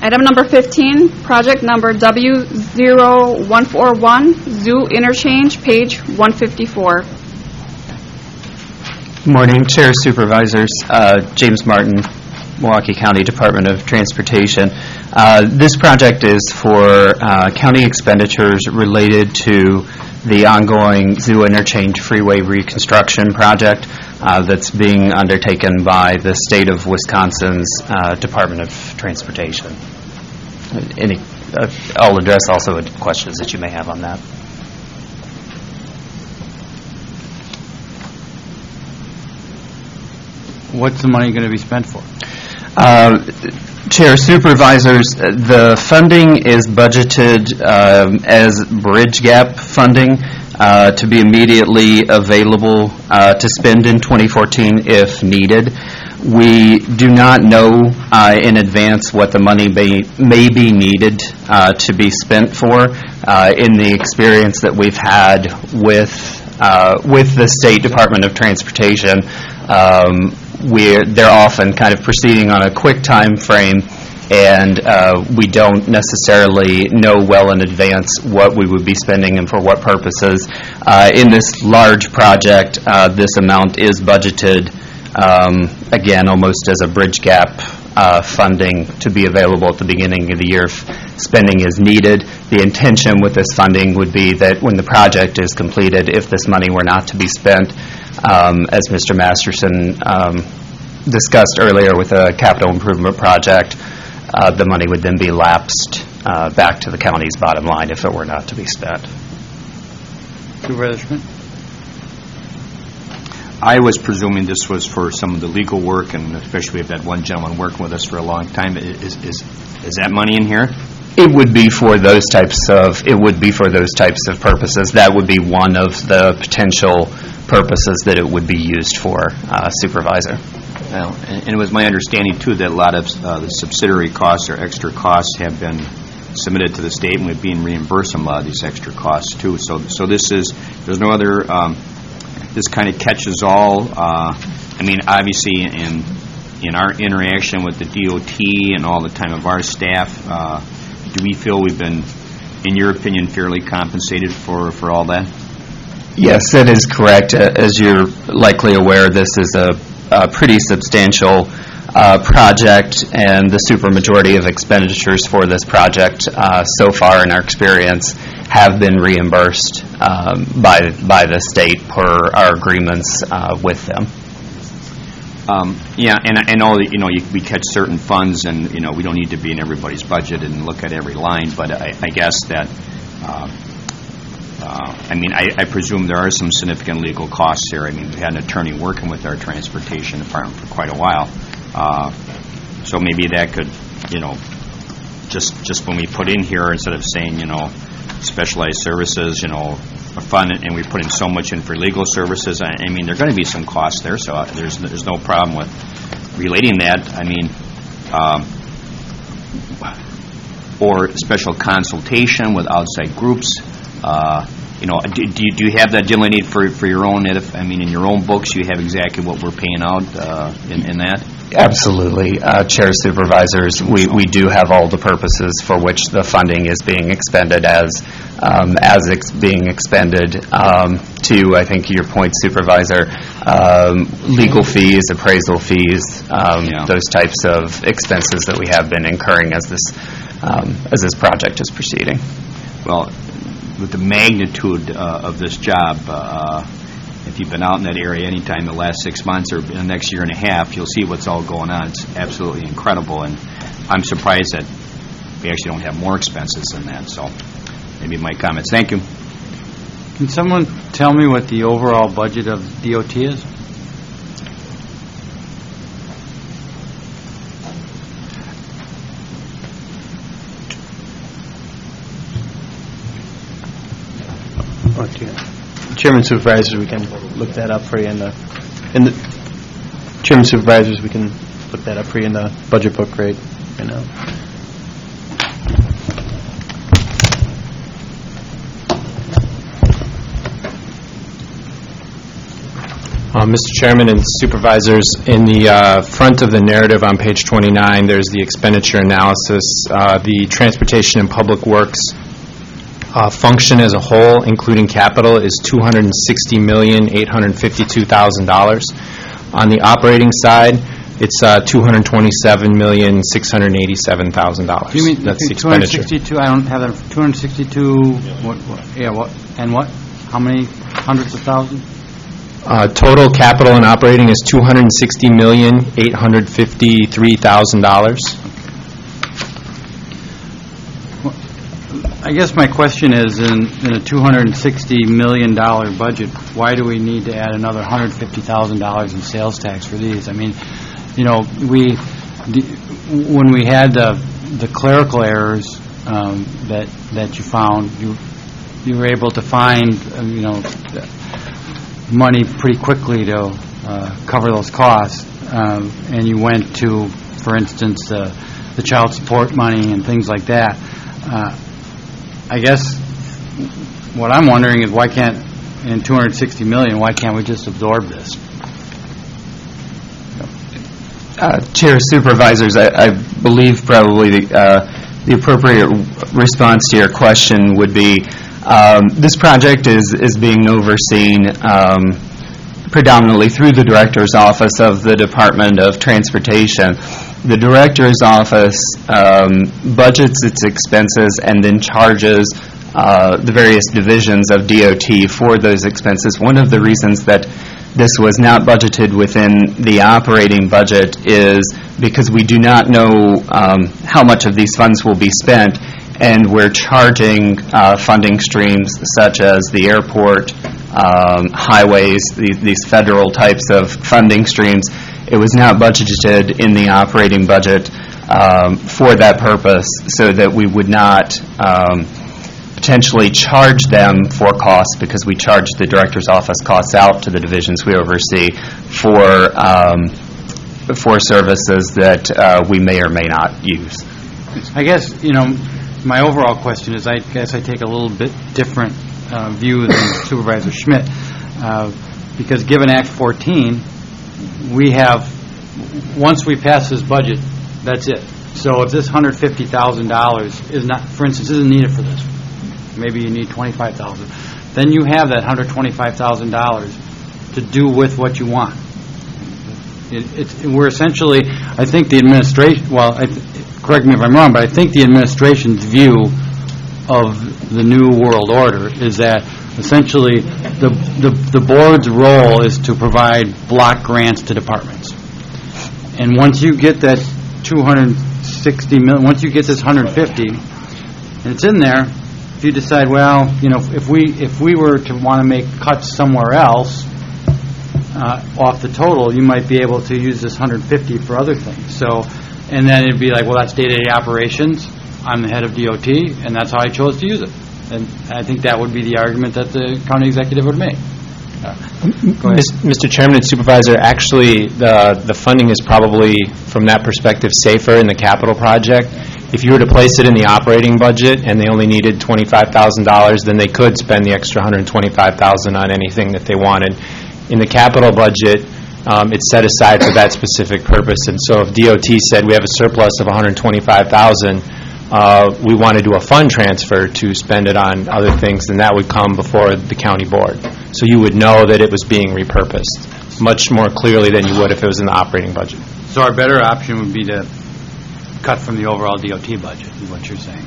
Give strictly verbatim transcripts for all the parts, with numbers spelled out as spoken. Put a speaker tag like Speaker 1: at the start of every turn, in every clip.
Speaker 1: Item number fifteen, project number W zero one four one, Zoo Interchange, page one fifty-four.
Speaker 2: Good morning, Chair, Supervisors. Uh, James Martin, Milwaukee County Department of Transportation. Uh, this project is for uh, county expenditures related to the ongoing Zoo Interchange Freeway Reconstruction Project uh, that's being undertaken by the state of Wisconsin's uh, Department of Transportation. Any, uh, I'll address also questions that you may have on that.
Speaker 3: What's the money going to be spent for?
Speaker 2: Uh, Chair, Supervisors, the funding is budgeted um, as bridge gap funding uh, to be immediately available uh, to spend in twenty fourteen if needed. We do not know uh, in advance what the money may, may be needed uh, to be spent for. Uh, in the experience that we've had with uh, with the State Department of Transportation, um, we're, they're often kind of proceeding on a quick time frame, and uh, we don't necessarily know well in advance what we would be spending and for what purposes. Uh, in this large project, uh, this amount is budgeted, um, again, almost as a bridge gap uh, funding to be available at the beginning of the year if spending is needed. The intention with this funding would be that when the project is completed, if this money were not to be spent, um, as Mister Masterson um, discussed earlier with a capital improvement project, uh, the money would then be lapsed uh, back to the county's bottom line if it were not to be spent.
Speaker 3: Supervisor Schmidt?
Speaker 4: I was presuming this was for some of the legal work, and especially we've had one gentleman working with us for a long time. Is is is that money in here?
Speaker 2: It would be for those types of. It would be for those types of purposes. That would be one of the potential purposes that it would be used for, uh, Supervisor.
Speaker 4: Well, and, and it was my understanding too that a lot of uh, the subsidiary costs or extra costs have been submitted to the state, and we're being reimbursed on a lot of these extra costs too. So, so this is there's no other. Um, this kind of catches all. Uh, I mean, obviously, in in our interaction with the D O T and all the time of our staff, uh, do we feel we've been, in your opinion, fairly compensated for for all that?
Speaker 2: Yes, that is correct. Uh, as you're likely aware, this is a, a pretty substantial uh, project, and the supermajority of expenditures for this project uh, so far in our experience have been reimbursed um, by by the state per our agreements uh, with them.
Speaker 4: Um, yeah, and I know that, you know, you, we catch certain funds, and, you know, we don't need to be in everybody's budget and look at every line, but I, I guess that, uh, uh, I mean, I, I presume there are some significant legal costs here. I mean, we had an attorney working with our transportation department for quite a while, uh, so maybe that could, you know, just just when we put in here, instead of saying, you know, specialized services, you know, a fund, and we put in so much in for legal services. I, I mean, there are going to be some costs there, so there's there's no problem with relating that. I mean, um, or special consultation with outside groups. Uh, you know, do, do, you, do you have that delineated for for your own? I mean, in your own books, you have exactly what we're paying out uh, in, in that.
Speaker 2: Absolutely. Uh, Chair, Supervisors, we, we do have all the purposes for which the funding is being expended as um, as it's being expended um, to, I think, your point, Supervisor, um, legal fees, appraisal fees, um,
Speaker 4: yeah.
Speaker 2: those types of expenses that we have been incurring as this um, as this project is proceeding.
Speaker 4: Well, with the magnitude uh, of this job, uh, if you've been out in that area any time in the last six months or in the next year and a half, you'll see what's all going on. It's absolutely incredible, and I'm surprised that we actually don't have more expenses than that. So maybe my comments. Thank you.
Speaker 3: Can someone tell me what the overall budget of D O T is?
Speaker 5: Chairman, Supervisors, we can look that up for you in the, in the Chairman, Supervisors, we can look that up for you in the budget book right, right now.
Speaker 6: Uh, Mister Chairman and Supervisors, in the uh, front of the narrative on page twenty-nine, there's the expenditure analysis. Uh, The Transportation and Public Works uh, function as a whole, including capital, is two hundred sixty million, eight hundred fifty-two thousand dollars. On the operating side, it's uh, two hundred twenty-seven million, six hundred eighty-seven thousand dollars.
Speaker 3: You mean,
Speaker 6: That's the
Speaker 3: two hundred
Speaker 6: expenditure.
Speaker 3: sixty-two, I don't have that, two hundred sixty-two, what, what, yeah, what, and what? How many hundreds of thousands?
Speaker 6: Uh, Total capital and operating is two hundred sixty million, eight hundred fifty-three thousand dollars.
Speaker 3: I guess my question is, in, in a two hundred sixty million dollars budget, why do we need to add another one hundred fifty thousand dollars in sales tax for these? I mean, you know, we, when we had the, the clerical errors um, that, that you found, you, you were able to find, uh, you know, money pretty quickly to uh, cover those costs, um, and you went to, for instance, uh, the child support money and things like that. Uh, I guess what I'm wondering is why can't, in two hundred sixty million dollars, why can't we just absorb this?
Speaker 2: Uh, Chair, Supervisors, I, I believe probably the, uh, the appropriate response to your question would be um, this project is, is being overseen um, predominantly through the Director's Office of the Department of Transportation. The Director's Office um, budgets its expenses and then charges uh, the various divisions of D O T for those expenses. One of the reasons that this was not budgeted within the operating budget is because we do not know um, how much of these funds will be spent, and we're charging uh, funding streams such as the airport, um, highways, these, these federal types of funding streams. It was not budgeted in the operating budget um, for that purpose, so that we would not um, potentially charge them for costs, because we charge the Director's Office costs out to the divisions we oversee for um, for services that uh, we may or may not use.
Speaker 3: I guess, you know, my overall question is, I guess I take a little bit different uh, view than Supervisor Schmidt, uh, because given Act fourteen, we have, once we pass this budget, that's it. So if this one hundred fifty thousand dollars is not, for instance, isn't needed for this, maybe you need twenty-five thousand dollars, then you have that one hundred twenty-five thousand dollars to do with what you want. It, it's, we're essentially, I think the administration, well, I th- correct me if I'm wrong, but I think the administration's view of the New World Order is that essentially the, the, the board's role is to provide block grants to departments. And once you get that two hundred sixty million, once you get this one hundred fifty, and it's in there, if you decide, well, you know, if we if we were to want to make cuts somewhere else uh, off the total, you might be able to use this one hundred fifty for other things. So, and then it'd be like, well, that's day-to-day operations. I'm the head of D O T, and that's how I chose to use it. And I think that would be the argument that the county executive would make. Uh, go ahead.
Speaker 6: Mister Chairman and Supervisor, actually, the the funding is probably, from that perspective, safer in the capital project. If you were to place it in the operating budget and they only needed twenty-five thousand dollars, then they could spend the extra one hundred twenty-five thousand dollars on anything that they wanted. In the capital budget, um, it's set aside for that specific purpose. And so if D O T said we have a surplus of one hundred twenty-five thousand dollars, Uh, we want to do a fund transfer to spend it on other things, then that would come before the county board. So you would know that it was being repurposed much more clearly than you would if it was in the operating budget.
Speaker 3: So our better option would be to cut from the overall D O T budget, is what you're saying.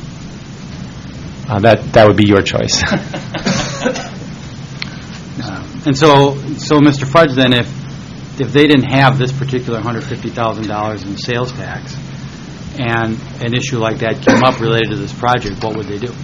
Speaker 6: Uh, that that would be your choice.
Speaker 3: uh, and so, so Mister Fudge, then, if if they didn't have this particular one hundred fifty thousand dollars in sales tax, and an issue like that came up related to this project, what would they do?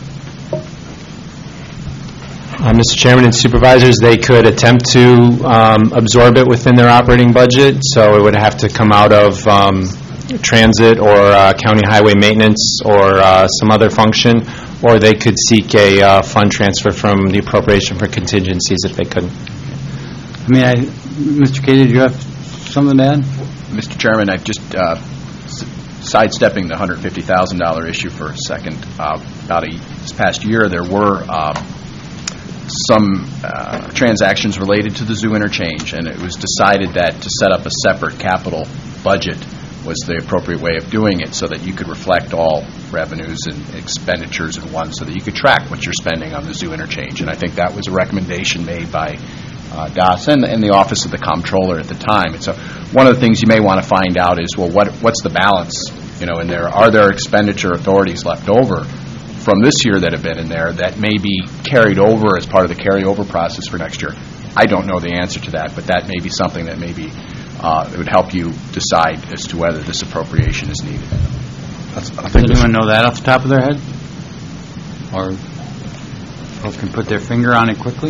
Speaker 6: Uh, Mister Chairman and Supervisors, they could attempt to um, absorb it within their operating budget, so it would have to come out of um, transit or uh, county highway maintenance or uh, some other function, or they could seek a uh, fund transfer from the appropriation for contingencies if they couldn't.
Speaker 3: I mean, I, Mister Katie, do you have something to add?
Speaker 7: Mister Chairman, I've just uh, sidestepping the one hundred fifty thousand dollars issue for a second. Uh, about a, this past year, there were uh, some uh, transactions related to the zoo interchange, and it was decided that to set up a separate capital budget was the appropriate way of doing it, so that you could reflect all revenues and expenditures in one, so that you could track what you're spending on the zoo interchange. And I think that was a recommendation made by uh, D O S and, and the Office of the Comptroller at the time. And so one of the things you may want to find out is, well, what what's the balance, you know, in there? Are there expenditure authorities left over from this year that have been in there that may be carried over as part of the carryover process for next year? I don't know the answer to that, but that may be something that maybe uh, it would help you decide as to whether this appropriation is needed.
Speaker 3: Does anyone know that off the top of their head? Or folks can put their finger on it quickly?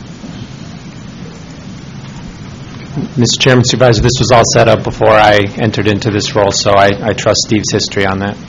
Speaker 6: Mister Chairman, Supervisor, this was all set up before I entered into this role, so I, I trust Steve's history on that.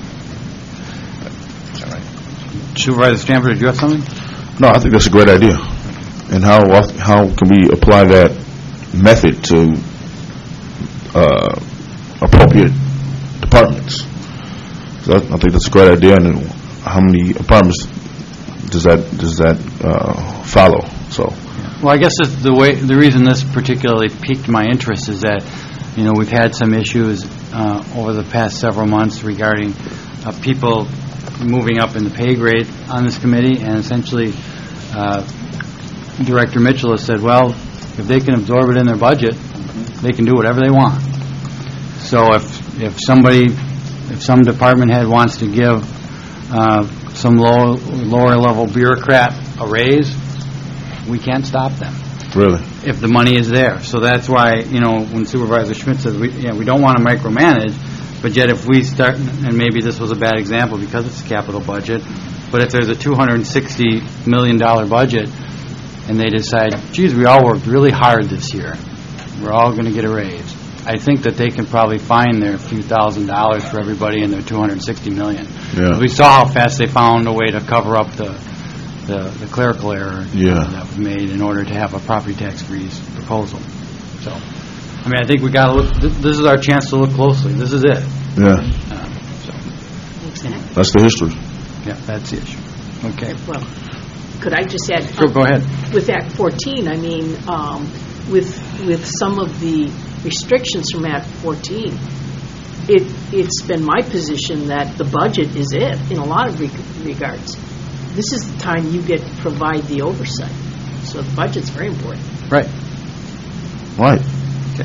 Speaker 3: Supervisor Stanford, did you have something?
Speaker 8: No, I think that's a great idea. And how how can we apply that method to uh, appropriate departments? So I, I think that's a great idea. And then how many apartments does that does that uh, follow? So,
Speaker 3: well, I guess it's the way the reason this particularly piqued my interest is that, you know, we've had some issues uh, over the past several months regarding uh, people moving up in the pay grade on this committee, and essentially uh, Director Mitchell has said, well, if they can absorb it in their budget, they can do whatever they want. So if if somebody, if some department head wants to give uh, some low, lower level bureaucrat a raise, we can't stop them.
Speaker 8: Really?
Speaker 3: If the money is there. So that's why, you know, when Supervisor Schmidt says, we, yeah, we don't want to micromanage, but yet if we start, and maybe this was a bad example because it's a capital budget, but if there's a two hundred sixty million dollars budget and they decide, geez, we all worked really hard this year, we're all going to get a raise, I think that they can probably find their few thousand dollars for everybody in their two hundred sixty million dollars.
Speaker 8: Yeah.
Speaker 3: We saw how fast they found a way to cover up the the, the clerical error
Speaker 8: Yeah.
Speaker 3: that was made in order to have a property tax freeze proposal. So, I mean, I think we got to look. Th- this is our chance to look closely. This is it.
Speaker 8: Yeah.
Speaker 3: Um, so,
Speaker 9: Exactly.
Speaker 8: That's the history.
Speaker 3: yeah, that's the issue. Okay.
Speaker 9: Well, could I just add?
Speaker 3: Sure, go ahead.
Speaker 9: With Act fourteen, I mean, um, with with some of the restrictions from Act fourteen, it it's been my position that the budget is it in a lot of reg- regards. This is the time you get to provide the oversight. So the budget's very important.
Speaker 3: Right.
Speaker 8: Right.
Speaker 3: Okay.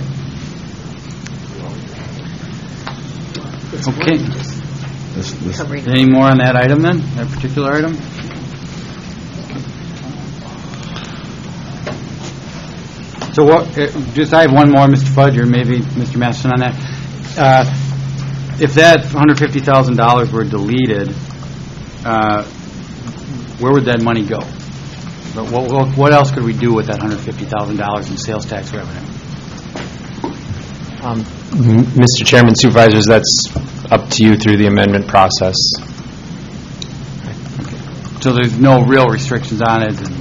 Speaker 9: It's
Speaker 3: Okay.
Speaker 9: more than just
Speaker 8: That's, that's,
Speaker 9: covering.
Speaker 3: Any more on that item then? That particular item? So what, uh, just, I have one more, Mister Fudge, or maybe Mister Masterson on that. Uh, If that one hundred fifty thousand dollars were deleted, uh, where would that money go? But what, what- what else could we do with that one hundred fifty thousand dollars in sales tax revenue?
Speaker 6: Um, M- Mister Chairman, Supervisors, that's up to you through the amendment process.
Speaker 3: So there's no real restrictions on it, and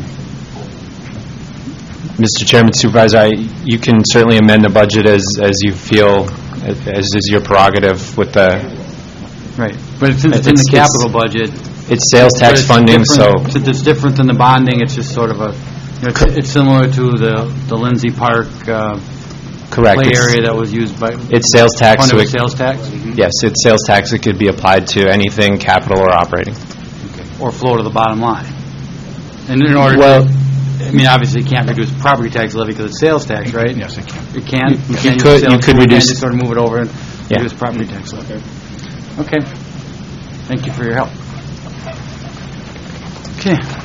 Speaker 6: Mister Chairman, Supervisor, I, you can certainly amend the budget as, as you feel, as is your prerogative with the,
Speaker 3: right, but since it's in
Speaker 6: It's-
Speaker 3: the capital budget.
Speaker 6: it's sales
Speaker 3: but
Speaker 6: tax
Speaker 3: it's
Speaker 6: funding, so,
Speaker 3: different- Since it's different than the bonding, it's just sort of a, you know, it's, it's similar to the, the Lindsay Park, uh,
Speaker 6: correct.
Speaker 3: play
Speaker 6: It's-
Speaker 3: area that was used by,
Speaker 6: It's sales tax,
Speaker 3: funded
Speaker 6: so
Speaker 3: with
Speaker 6: it,
Speaker 3: sales tax?
Speaker 6: yes, it's sales tax, it could be applied to anything capital or operating.
Speaker 3: Or flow to the bottom line. And in order
Speaker 6: Well-
Speaker 3: to, I mean, obviously you can't reduce property tax levy because it's sales tax, right?
Speaker 7: Yes, it can.
Speaker 3: You can? You
Speaker 6: You
Speaker 3: can't use
Speaker 6: could-
Speaker 3: sales-
Speaker 6: you could
Speaker 3: can't
Speaker 6: reduce-
Speaker 3: just sort of move it over and
Speaker 6: Yeah.
Speaker 3: reduce property tax levy. Okay. Thank you for your help. Okay.